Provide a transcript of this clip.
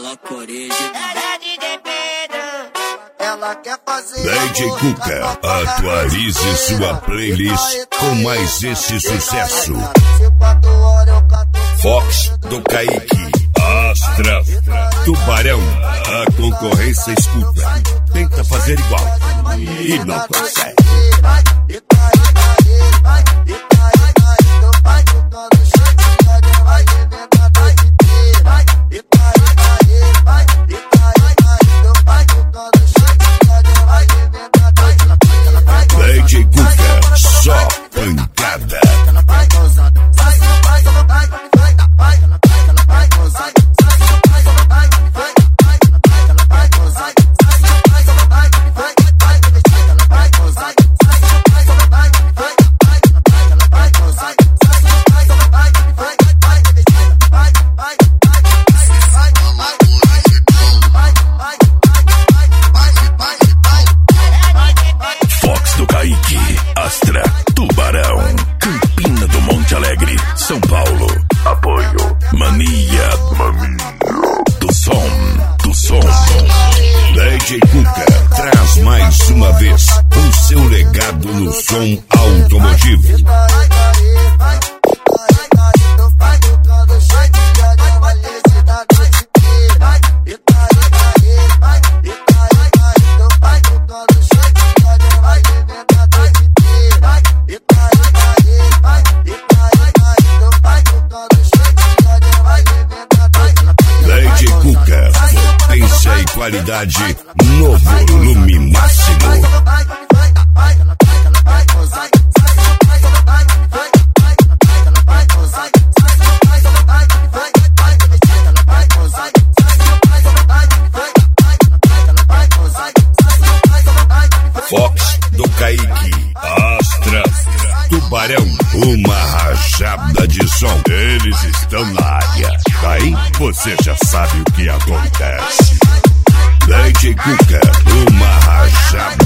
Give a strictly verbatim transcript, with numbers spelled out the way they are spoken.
coloca original. Ela é D J Pedro. Ela quer fazer D J Cuca, atualize sua playlist com mais esse sucesso. Fox do Kaique, Astra, Tubarão, a concorrência escuta, tenta fazer igual e não consegue. D J Cuca, só pancada. Astra, Tubarão, Campina do Monte Alegre, São Paulo. Apoio, Mania, Mania do som, do som. D J Cuca traz mais uma vez o seu legado no som automotivo. Potência e qualidade no volume máximo. Fox do Kaique, Astra, Tubarão, uma rajada de som. Eles estão na área. Daí você já sabe o que acontece. D J Cuca, uma rajada